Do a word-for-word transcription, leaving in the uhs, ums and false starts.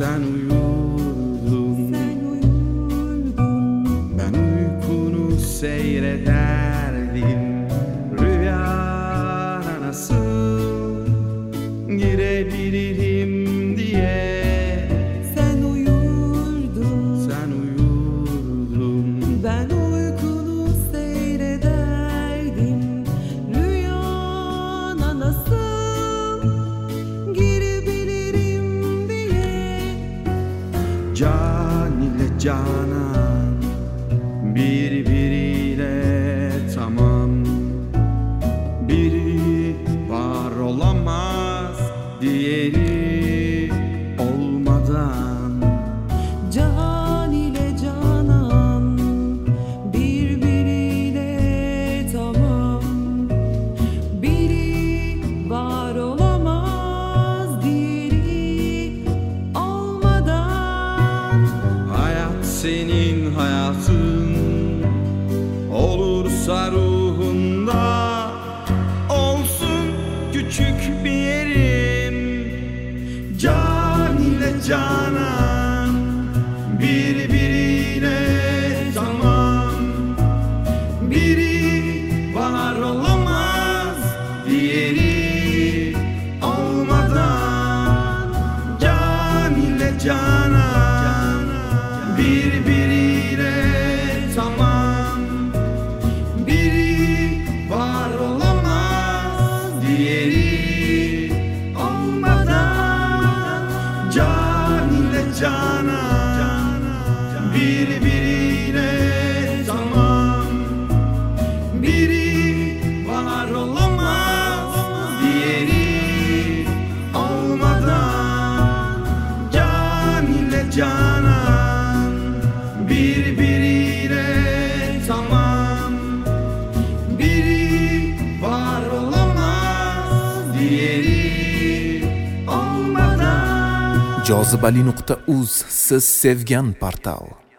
Sen uyurdun, sen uyurdun. ben uykunu seyrederdim. Rüyana nasıl girebilirim diye. Sen uyurdun, Sen uyurdun, ben uykunu seyrederdim. Rüyana nasıl girebilirim diye. can ile canan birbiriyle tamam. Biri var olamaz, diğeri olmadan. Can ile canan birbiriyle tamam. Biri var olamaz, diğeri olmadan. Hayat senin hayatın olursa ruhunda olsun küçük bir yerim. Can ile canan birbiriyle tamam. Biri var olamaz, diğeri olmadan. Can ile canan birbiriyle tamam. Biri var olamaz, diğeri olmadan. Can ile canan birbiriyle tamam. Biri var olamaz, diğeri olmadan. Can ile canan birbiriyle tamam. Biri var olamaz, diğeri olmadan. jozibali nuqta uz siz sevgan portal.